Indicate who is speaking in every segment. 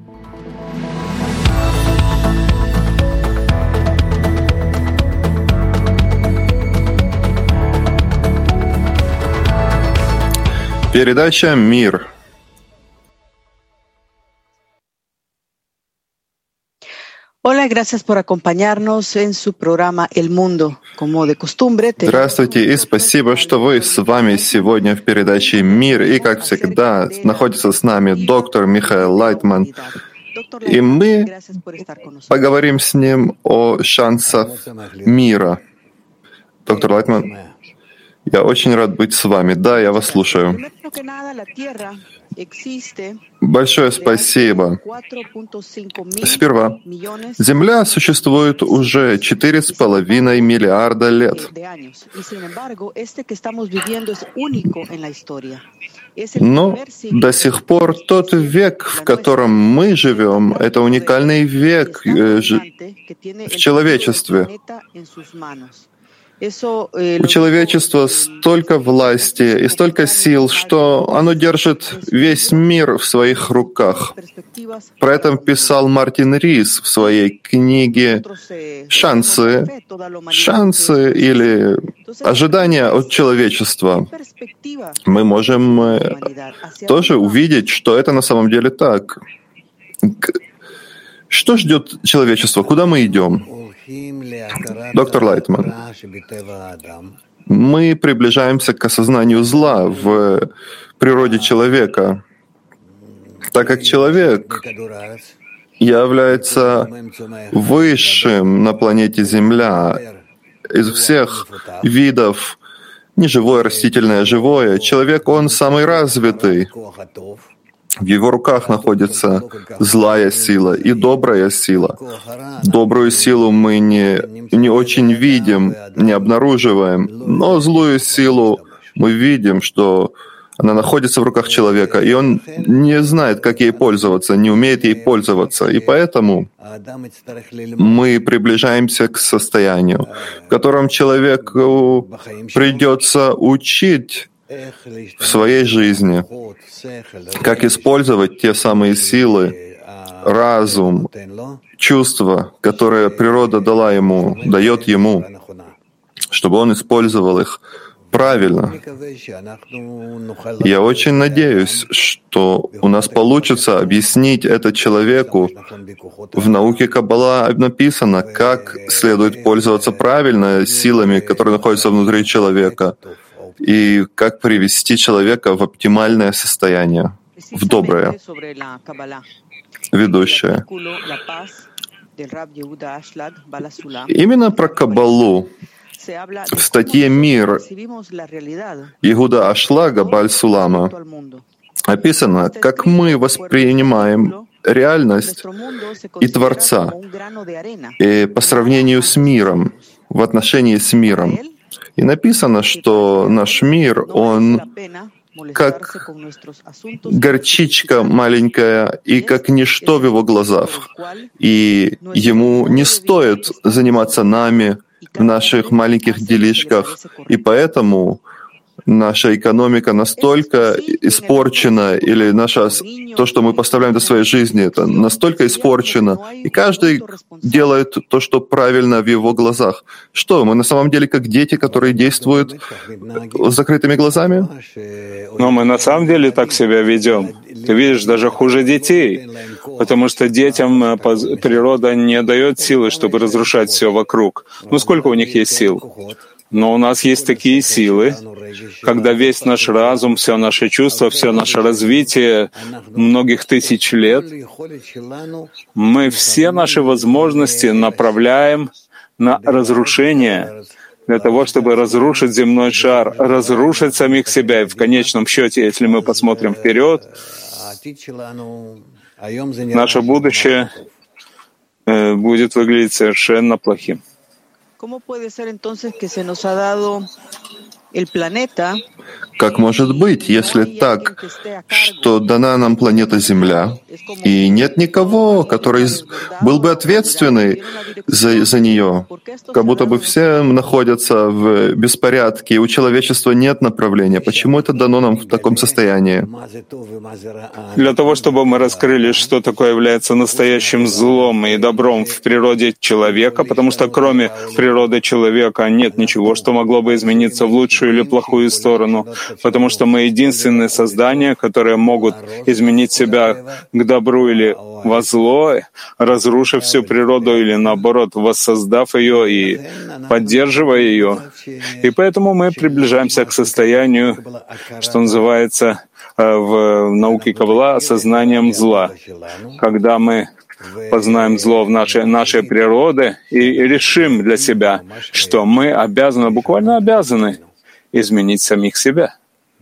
Speaker 1: Передача «Мир».
Speaker 2: Hola, gracias por acompañarnos en su programa El Mundo. Como de costumbre,
Speaker 1: Здравствуйте и спасибо, что вы с вами сегодня в передаче «Мир». И, как всегда, находится с нами доктор Михаил Лайтман. И мы поговорим с ним о шансах мира. Доктор Лайтман, я очень рад быть с вами. Да, я вас слушаю. Большое спасибо. Сперва, Земля существует уже 4,5 миллиарда лет. Но до сих пор тот век, в котором мы живем, это уникальный век в человечестве. У человечества столько власти и столько сил, что оно держит весь мир в своих руках. Про это писал Мартин Рис в своей книге «Шансы» или «Ожидания от человечества». Мы можем тоже увидеть, что это на самом деле так. Что ждет человечество? Куда мы идем? Доктор Лайтман, мы приближаемся к осознанию зла в природе человека, так как человек является высшим на планете Земля из всех видов, неживое, растительное, живое. Человек, он самый развитый. В его руках находится злая сила и добрая сила. Добрую силу мы не очень видим, не обнаруживаем, но злую силу мы видим, что она находится в руках человека, и он не знает, как ей пользоваться, не умеет ей пользоваться. И поэтому мы приближаемся к состоянию, в котором человеку придется учить в своей жизни, как использовать те самые силы, разум, чувства, которые природа дает ему, чтобы он использовал их правильно. Я очень надеюсь, что у нас получится объяснить это человеку. В науке Каббала написано, как следует пользоваться правильно силами, которые находятся внутри человека, и как привести человека в оптимальное состояние, в доброе. Ведущая. Именно про Каббалу в статье «Мир» Иуда Ашлага Баль-Сулама описано, как мы воспринимаем реальность и Творца и по сравнению с миром, в отношении с миром. И написано, что наш мир, он как горчичка маленькая и как ничто в его глазах. И ему не стоит заниматься нами в наших маленьких делишках. И поэтому наша экономика настолько испорчена, или то, что мы поставляем до своей жизни, это настолько испорчено, и каждый делает то, что правильно в его глазах. Что, мы на самом деле как дети, которые действуют с закрытыми глазами?
Speaker 3: Но мы на самом деле так себя ведем. Ты видишь, даже хуже детей, потому что детям природа не дает силы, чтобы разрушать все вокруг. Ну сколько у них есть сил? Но у нас есть такие силы, когда весь наш разум, все наше чувство, все наше развитие многих тысяч лет, мы все наши возможности направляем на разрушение, для того, чтобы разрушить земной шар, разрушить самих себя. И в конечном счете, если мы посмотрим вперед, наше будущее будет выглядеть совершенно плохим.
Speaker 1: Как может быть, если так, что дана нам планета Земля, и нет никого, который был бы ответственный за нее, как будто бы все находятся в беспорядке, и у человечества нет направления. Почему это дано нам в таком состоянии?
Speaker 3: Для того, чтобы мы раскрыли, что такое является настоящим злом и добром в природе человека, потому что кроме природы человека нет ничего, что могло бы измениться в лучшую или плохую сторону, потому что мы единственные создания, которые могут изменить себя к добру или во зло, разрушив всю природу или, наоборот, воссоздав ее и поддерживая ее. И поэтому мы приближаемся к состоянию, что называется в науке Каббала осознанием зла, когда мы познаем зло в нашей природе и решим для себя, что мы обязаны, буквально обязаны изменить самих себя.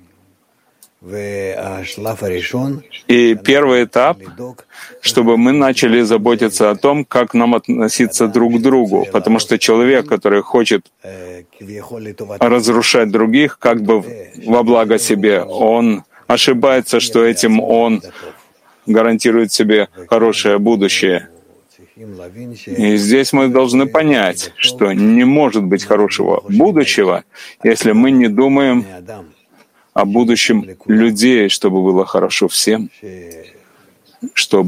Speaker 3: И первый этап, чтобы мы начали заботиться о том, как нам относиться друг к другу, потому что человек, который хочет разрушать других как бы во благо себе, он ошибается, что этим он гарантирует себе хорошее будущее. И здесь мы должны понять, что не может быть хорошего будущего, если мы не думаем о будущем людей, чтобы было хорошо всем, что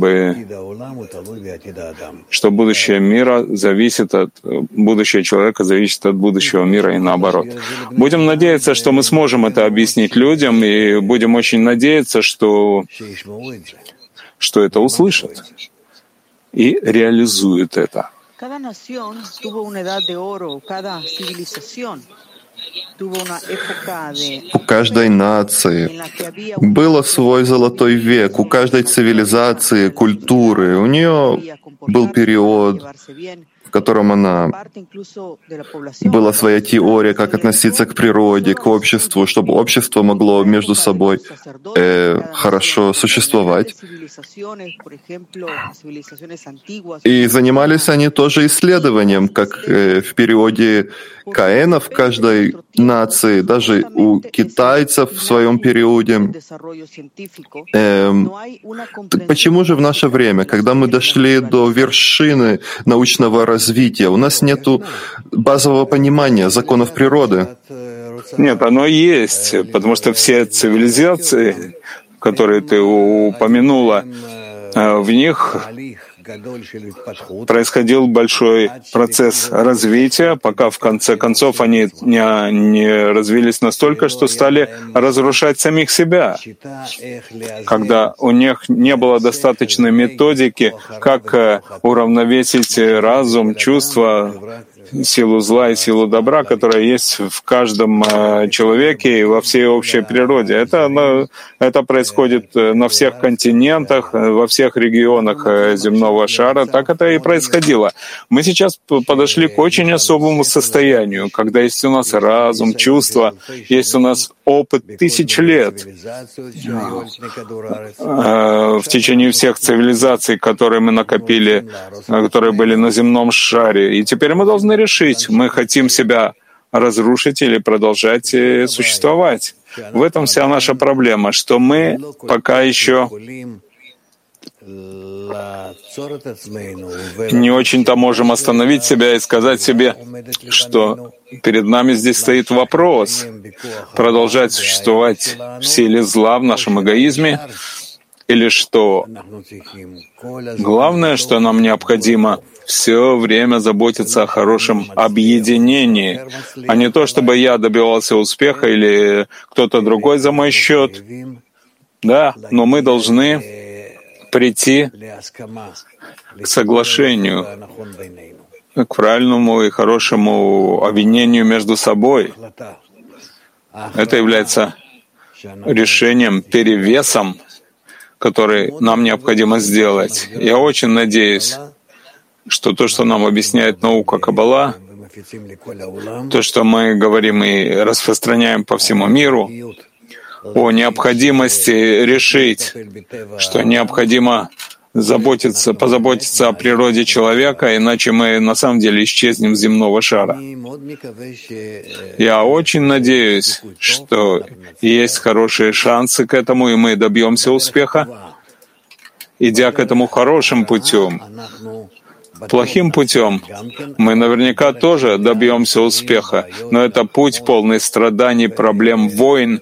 Speaker 3: будущее мира зависит от будущего человека, зависит от будущего мира и наоборот. Будем надеяться, что мы сможем это объяснить людям, и будем очень надеяться, что это услышат и реализуют это.
Speaker 1: У каждой нации был свой золотой век, у каждой цивилизации, культуры. У нее был период, в котором была своя теория, как относиться к природе, к обществу, чтобы общество могло между собой хорошо существовать. И занимались они тоже исследованием, как в периоде Каэна в каждой нации, даже у китайцев в своем периоде. Почему же в наше время, когда мы дошли до вершины научного развития, у нас нет базового понимания законов природы?
Speaker 3: Нет, оно есть, потому что все цивилизации, которые ты упомянула, в них происходил большой процесс развития, пока в конце концов они не развились настолько, что стали разрушать самих себя, когда у них не было достаточной методики, как уравновесить разум, чувства, силу зла и силу добра, которая есть в каждом человеке и во всей общей природе. Это происходит на всех континентах, во всех регионах земного шара. Так это и происходило. Мы сейчас подошли к очень особому состоянию, когда есть у нас разум, чувства, есть у нас опыт тысяч лет в течение всех цивилизаций, которые мы накопили, которые были на земном шаре. И теперь мы должны решить, мы хотим себя разрушить или продолжать существовать. В этом вся наша проблема, что мы пока еще не очень-то можем остановить себя и сказать себе, что перед нами здесь стоит вопрос — продолжать существовать в силе зла, в нашем эгоизме, или что главное, что нам необходимо все время заботиться о хорошем объединении, а не то, чтобы я добивался успеха или кто-то другой за мой счет. Да, но мы должны прийти к соглашению, к правильному и хорошему объединению между собой. Это является решением, перевесом, который нам необходимо сделать. Я очень надеюсь, что то, что нам объясняет наука Каббала, то, что мы говорим и распространяем по всему миру, о необходимости решить, что необходимо позаботиться о природе человека, иначе мы на самом деле исчезнем с земного шара. Я очень надеюсь, что есть хорошие шансы к этому, и мы добьемся успеха, идя к этому хорошим путем. Плохим путем мы наверняка тоже добьемся успеха, но это путь полный страданий, проблем, войн.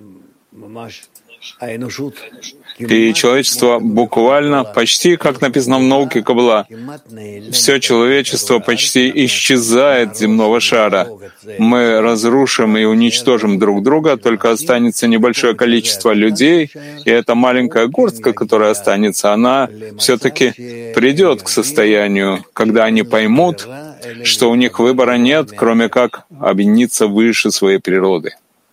Speaker 3: И человечество буквально, почти как написано в науке Каббала, все человечество почти исчезает с земного шара. Мы разрушим и уничтожим друг друга, только останется небольшое количество людей, и эта маленькая горстка, которая останется, она все-таки придет к состоянию, когда они поймут, что у них выбора нет, кроме как объединиться выше своей природы.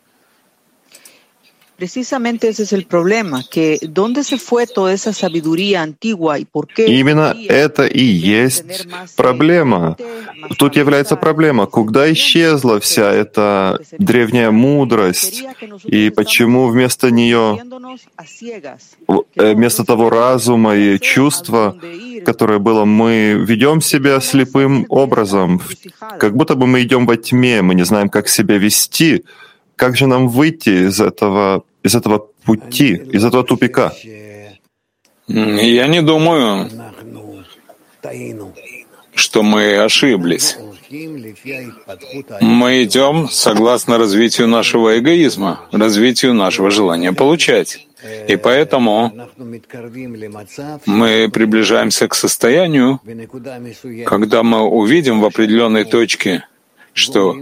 Speaker 2: Precisamente ese es el problema, que ¿dónde se fue toda esa sabiduría antigua y por qué?
Speaker 1: Именно это и есть проблема. Тут является проблема. Куда исчезла вся эта древняя мудрость? И почему вместо нее, вместо того разума и чувства, которое было, мы ведем себя слепым образом? Как будто бы мы идем во тьме, мы не знаем, как себя вести. Как же нам выйти из этого пути, из этого тупика?
Speaker 3: Я не думаю, что мы ошиблись. Мы идем согласно развитию нашего эгоизма, развитию нашего желания получать. И поэтому мы приближаемся к состоянию, когда мы увидим в определенной точке, что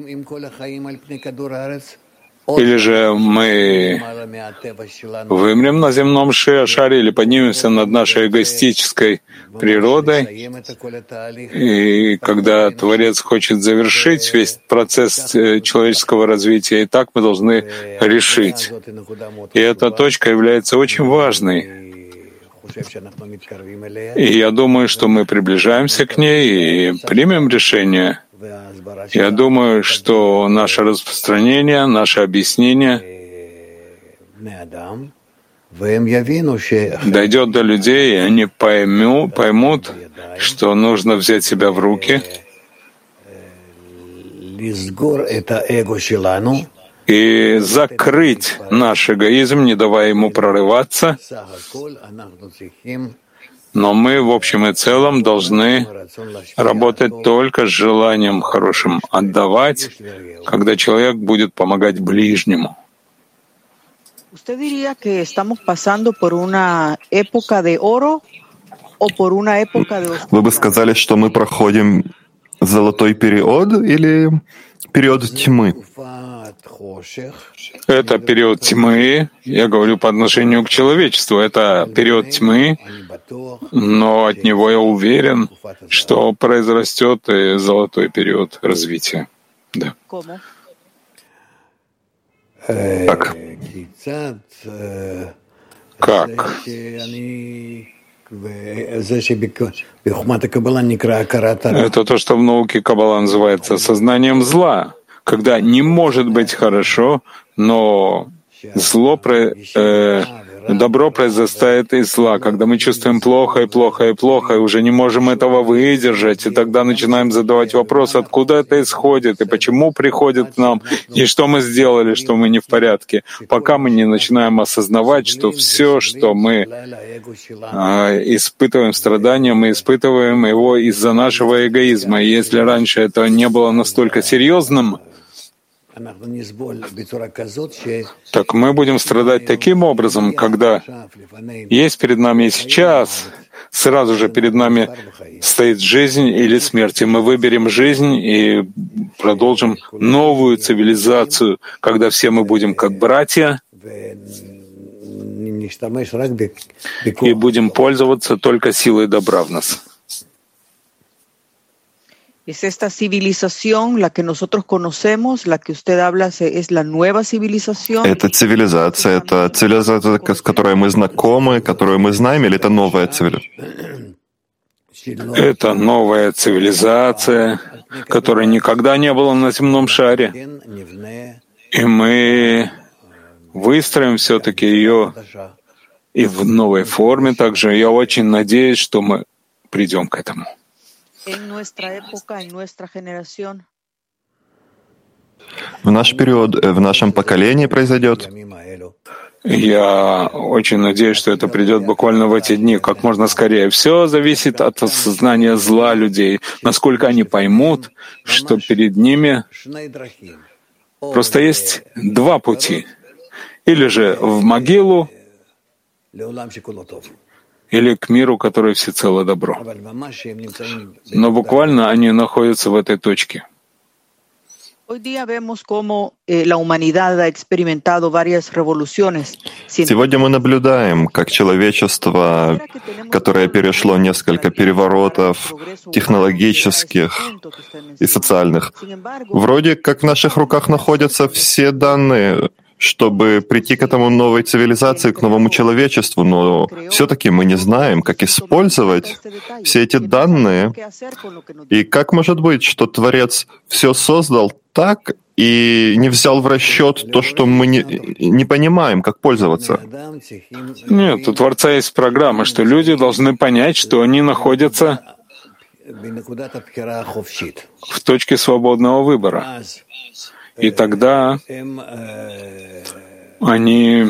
Speaker 3: или же мы вымрем на земном шаре, или поднимемся над нашей эгоистической природой. И когда Творец хочет завершить весь процесс человеческого развития, и так мы должны решить. И эта точка является очень важной. И я думаю, что мы приближаемся к ней и примем решение. Я думаю, что наше распространение, наше объяснение дойдет до людей, и они поймут, что нужно взять себя в руки и закрыть наш эгоизм, не давая ему прорываться. Но мы, в общем и целом, должны работать только с желанием хорошим отдавать, когда человек будет помогать ближнему.
Speaker 1: Вы бы сказали, что мы проходим золотой период или период тьмы?
Speaker 3: Это период тьмы, я говорю по отношению к человечеству, это период тьмы, но от него я уверен, что произрастет и золотой период развития. Да.
Speaker 1: Как?
Speaker 3: Как? Это то, что в науке Каббала называется сознанием зла, когда не может быть хорошо, но добро произрастает из зла, когда мы чувствуем плохо и плохо и плохо, и уже не можем этого выдержать, и тогда начинаем задавать вопрос, откуда это исходит, и почему приходит к нам, и что мы сделали, что мы не в порядке, пока мы не начинаем осознавать, что все, что мы испытываем страдания, мы испытываем его из-за нашего эгоизма. И если раньше это не было настолько серьезным, так мы будем страдать таким образом, когда есть перед нами сейчас, сразу же перед нами стоит жизнь или смерть, и мы выберем жизнь и продолжим новую цивилизацию, когда все мы будем как братья и будем пользоваться только силой добра в нас.
Speaker 2: Es esta civilización, la que nosotros conocemos, la que usted habla, es la nueva civilización.
Speaker 1: Это цивилизация, с которой мы знакомы, которую мы знаем, или это новая цивилизация?
Speaker 3: Это новая цивилизация, которой никогда не было на земном шаре. И мы выстроим все-таки ее и в новой форме также. Я очень надеюсь, что мы придем к этому.
Speaker 1: В наш период, в нашем поколении произойдет.
Speaker 3: Я очень надеюсь, что это придет буквально в эти дни, как можно скорее. Все зависит от осознания зла людей, насколько они поймут, что перед ними просто есть два пути. Или же в могилу, или к миру, который всецело добро. Но буквально они находятся в этой точке.
Speaker 1: Сегодня мы наблюдаем, как человечество, которое перешло несколько переворотов технологических и социальных, вроде как в наших руках находятся все данные, чтобы прийти к этому новой цивилизации, к новому человечеству, но все-таки мы не знаем, как использовать все эти данные, и как может быть, что Творец все создал так и не взял в расчет то, что мы не понимаем, как пользоваться.
Speaker 3: Нет, у Творца есть программа, что люди должны понять, что они находятся в точке свободного выбора. И тогда они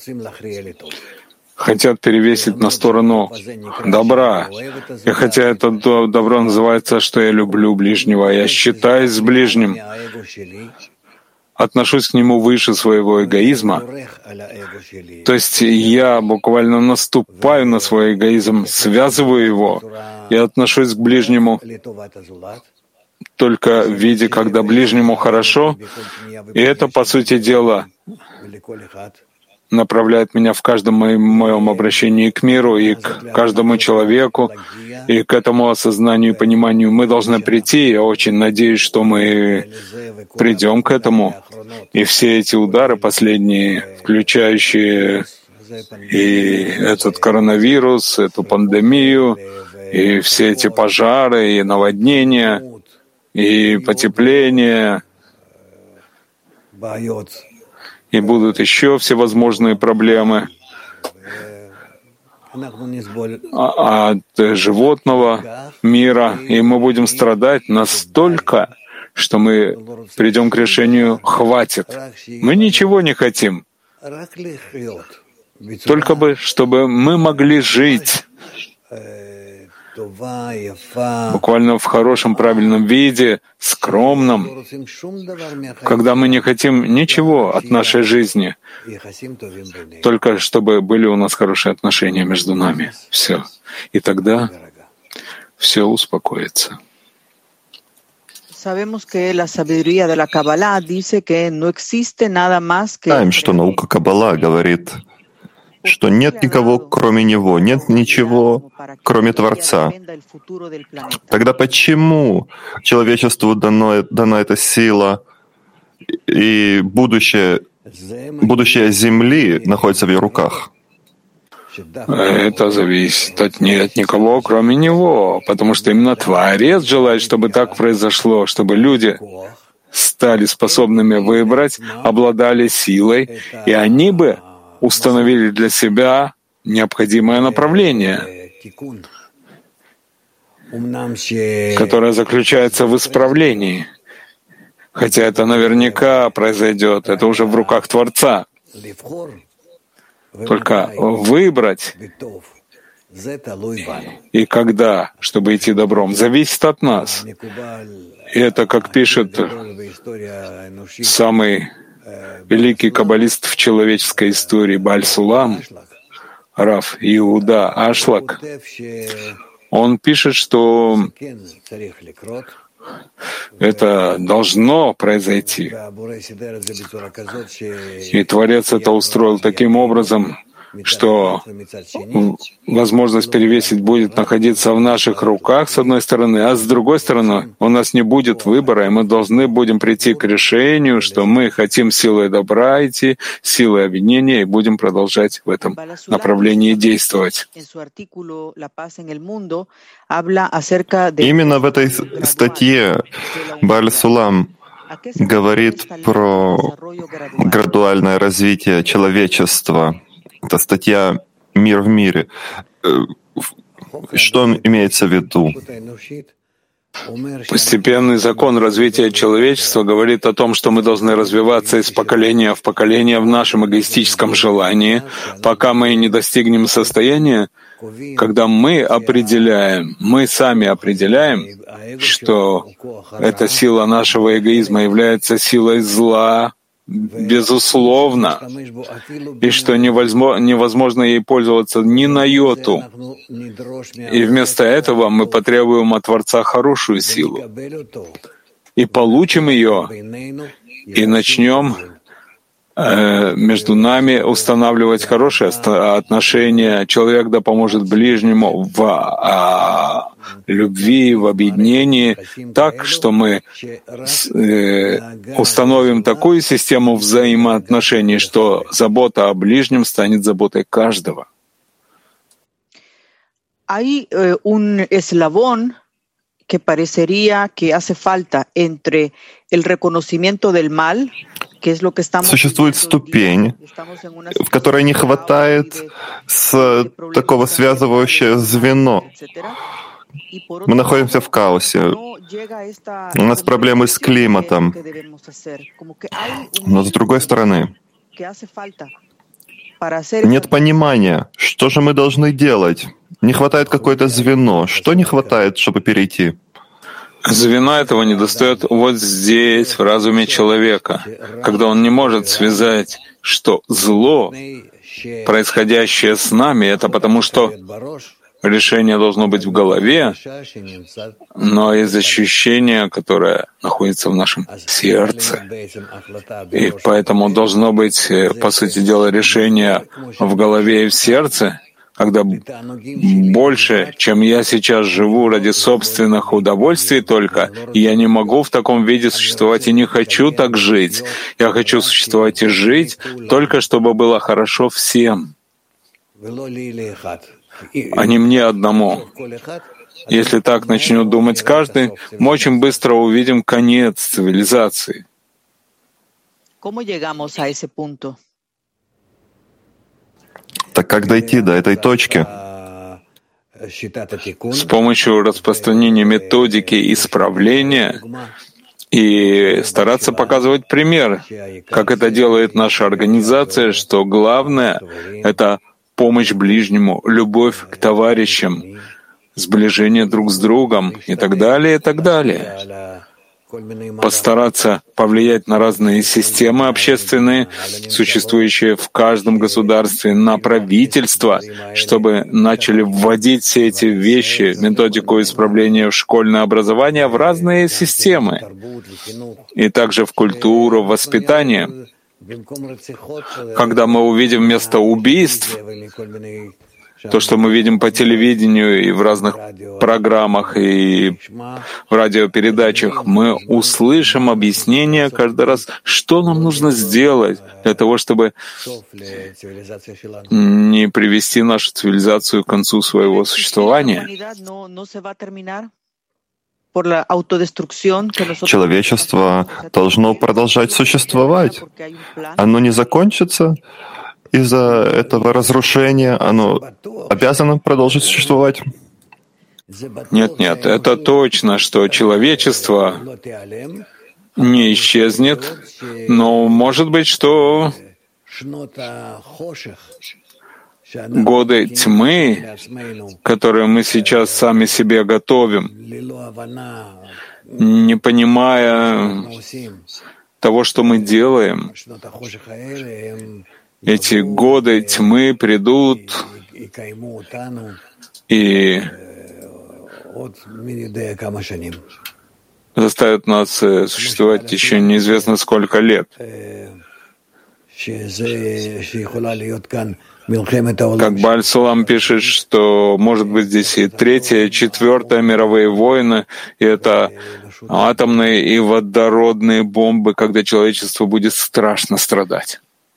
Speaker 3: хотят перевесить на сторону добра. И хотя это добро называется, что я люблю ближнего, я считаюсь с ближним, отношусь к нему выше своего эгоизма. То есть я буквально наступаю на свой эгоизм, связываю его и отношусь к ближнему только в виде, когда ближнему хорошо, и это, по сути дела, направляет меня в каждом моем обращении к миру и к каждому человеку, и к этому осознанию и пониманию мы должны прийти. Я очень надеюсь, что мы придем к этому. И все эти удары последние, включающие и этот коронавирус, эту пандемию, и все эти пожары, и наводнения, и потепление, и будут еще всевозможные проблемы от животного мира, и мы будем страдать настолько, что мы придем к решению «хватит». Мы ничего не хотим, только бы, чтобы мы могли жить буквально в хорошем, правильном виде, скромном, когда мы не хотим ничего от нашей жизни, только чтобы были у нас хорошие отношения между нами. Все. И тогда все успокоится.
Speaker 1: Знаем, что наука Каббала говорит, что нет никого, кроме Него, нет ничего, кроме Творца. Тогда почему человечеству дана эта сила, и будущее Земли находится в ее руках?
Speaker 3: Это зависит от никого, кроме Него, потому что именно Творец желает, чтобы так произошло, чтобы люди стали способными выбрать, обладали силой, и они бы установили для себя необходимое направление, которое заключается в исправлении. Хотя это наверняка произойдет, это уже в руках Творца. Только выбрать и когда, чтобы идти добром, зависит от нас. И это, как пишет самый великий каббалист в человеческой истории Бааль Сулам, Рав Иуда Ашлак, он пишет, что это должно произойти. И Творец это устроил таким образом, что возможность перевесить будет находиться в наших руках, с одной стороны, а с другой стороны, у нас не будет выбора, и мы должны будем прийти к решению, что мы хотим силой добра идти, силой объединения, и будем продолжать в этом направлении действовать.
Speaker 1: Именно в этой статье Бааль Сулам говорит про градуальное развитие человечества. Это статья мир в мире. Что имеется в виду?
Speaker 3: Постепенный закон развития человечества говорит о том, что мы должны развиваться из поколения в поколение в нашем эгоистическом желании, пока мы не достигнем состояния, когда мы сами определяем, что эта сила нашего эгоизма является силой зла, безусловно, и что невозможно ей пользоваться ни на йоту. И вместо этого мы потребуем от Творца хорошую силу и получим ее, и начнем между нами устанавливать хорошие отношения. Человек да поможет ближнему в любви, в объединении, так, что мы установим такую систему взаимоотношений, что забота о ближнем станет заботой каждого.
Speaker 2: Hay un eslabón que parecería que hace falta entre el reconocimiento del mal.
Speaker 1: Существует ступень, в которой не хватает такого связывающего звено. Мы находимся в хаосе. У нас проблемы с климатом. Но с другой стороны, нет понимания, что же мы должны делать. Не хватает какое-то звено. Что не хватает, чтобы перейти?
Speaker 3: Звена этого недостает вот здесь, в разуме человека, когда он не может связать, что зло, происходящее с нами, это потому, что решение должно быть в голове, но из ощущения, которое находится в нашем сердце. И поэтому должно быть, по сути дела, решение в голове и в сердце, когда больше, чем я сейчас живу ради собственных удовольствий только, и я не могу в таком виде существовать и не хочу так жить. Я хочу существовать и жить только чтобы было хорошо всем, а не мне одному. Если так начнет думать каждый, мы очень быстро увидим конец цивилизации.
Speaker 1: Так как дойти до этой точки?
Speaker 3: С помощью распространения методики исправления и стараться показывать пример, как это делает наша организация, что главное — это помощь ближнему, любовь к товарищам, сближение друг с другом и так далее, и так далее. Постараться повлиять на разные системы общественные, существующие в каждом государстве, на правительство, чтобы начали вводить все эти вещи, методику исправления в школьное образование в разные системы, и также в культуру, в воспитание. Когда мы увидим вместо убийств то, что мы видим по телевидению и в разных программах и в радиопередачах, мы услышим объяснение каждый раз, что нам нужно сделать для того, чтобы не привести нашу цивилизацию к концу своего существования.
Speaker 1: Человечество должно продолжать существовать. Оно не закончится из-за этого разрушения, оно обязано продолжить существовать.
Speaker 3: Нет, это точно, что человечество не исчезнет, но может быть, что годы тьмы, которые мы сейчас сами себе готовим, не понимая того, что мы делаем, эти годы тьмы придут и заставят нас существовать еще неизвестно сколько лет. Как Бааль Сулам пишет, что может быть здесь и третья, и четвертая мировые войны, и это атомные и водородные бомбы, когда человечество будет страшно страдать.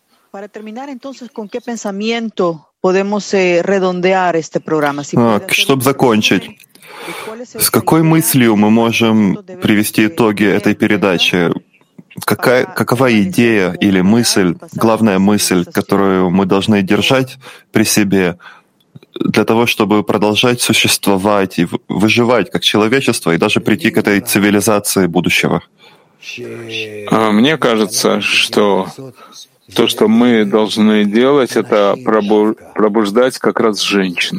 Speaker 1: Чтобы закончить, с какой мыслью мы можем привести итоги этой передачи? какова идея или мысль, главная мысль, которую мы должны держать при себе для того, чтобы продолжать существовать и выживать как человечество и даже прийти к этой цивилизации будущего?
Speaker 3: Мне кажется, что то, что мы должны делать, это пробуждать как раз женщин.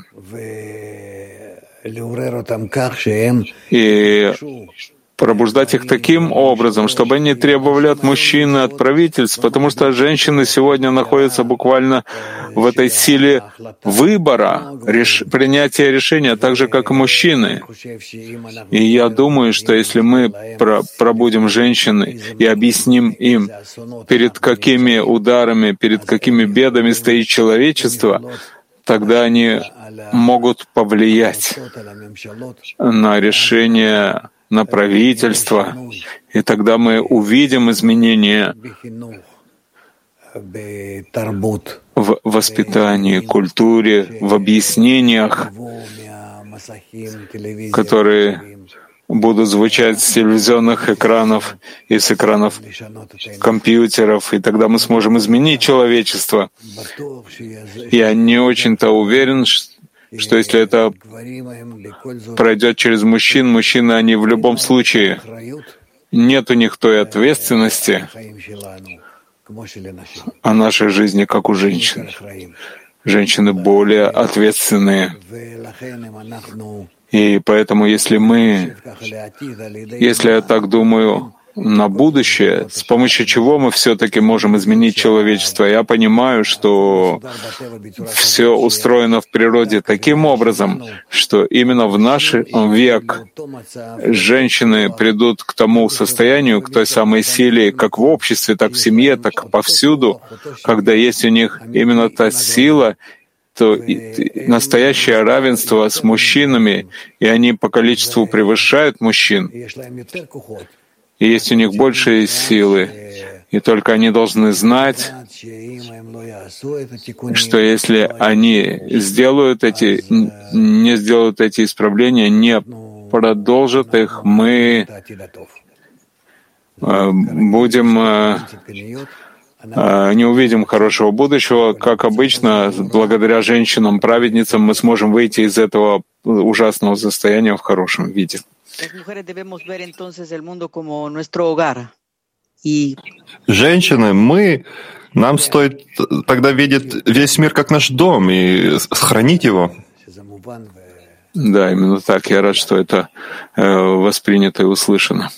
Speaker 3: И пробуждать их таким образом, чтобы они требовали от мужчин и от правительств, потому что женщины сегодня находятся буквально в этой силе выбора, принятия решения, так же, как и мужчины. И я думаю, что если мы пробудим женщин и объясним им, перед какими ударами, перед какими бедами стоит человечество, тогда они могут повлиять на решение, на правительство, и тогда мы увидим изменения в воспитании, культуре, в объяснениях, которые будут звучать с телевизионных экранов и с экранов компьютеров, и тогда мы сможем изменить человечество. Я не очень-то уверен, что если это пройдет через мужчин, мужчины, они в любом случае, нет у них той ответственности о нашей жизни, как у женщин. Женщины более ответственные. И поэтому, если я так думаю на будущее, с помощью чего мы все-таки можем изменить человечество, я понимаю, что все устроено в природе таким образом, что именно в наш век женщины придут к тому состоянию, к той самой силе, как в обществе, так в семье, так повсюду, когда есть у них именно та сила, то настоящее равенство с мужчинами, и они по количеству превышают мужчин, и есть у них большие силы, и только они должны знать, что если они не сделают эти исправления, не продолжат их, мы не увидим хорошего будущего. Как обычно, благодаря женщинам-праведницам мы сможем выйти из этого ужасного состояния в хорошем виде.
Speaker 1: Женщины, нам стоит тогда видеть весь мир как наш дом и сохранить его.
Speaker 3: Да, именно так. Я рад, что это воспринято и услышано.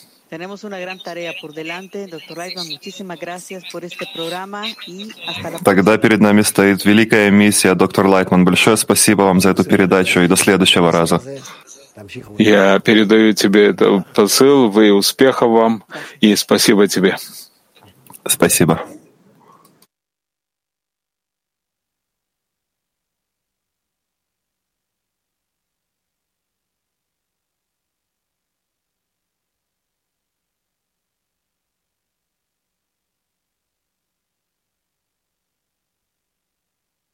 Speaker 1: Тогда перед нами стоит великая миссия, доктор Лайтман. Большое спасибо вам за эту передачу и до следующего раза.
Speaker 3: Я передаю тебе этот посыл, успехов вам и спасибо тебе.
Speaker 1: Спасибо.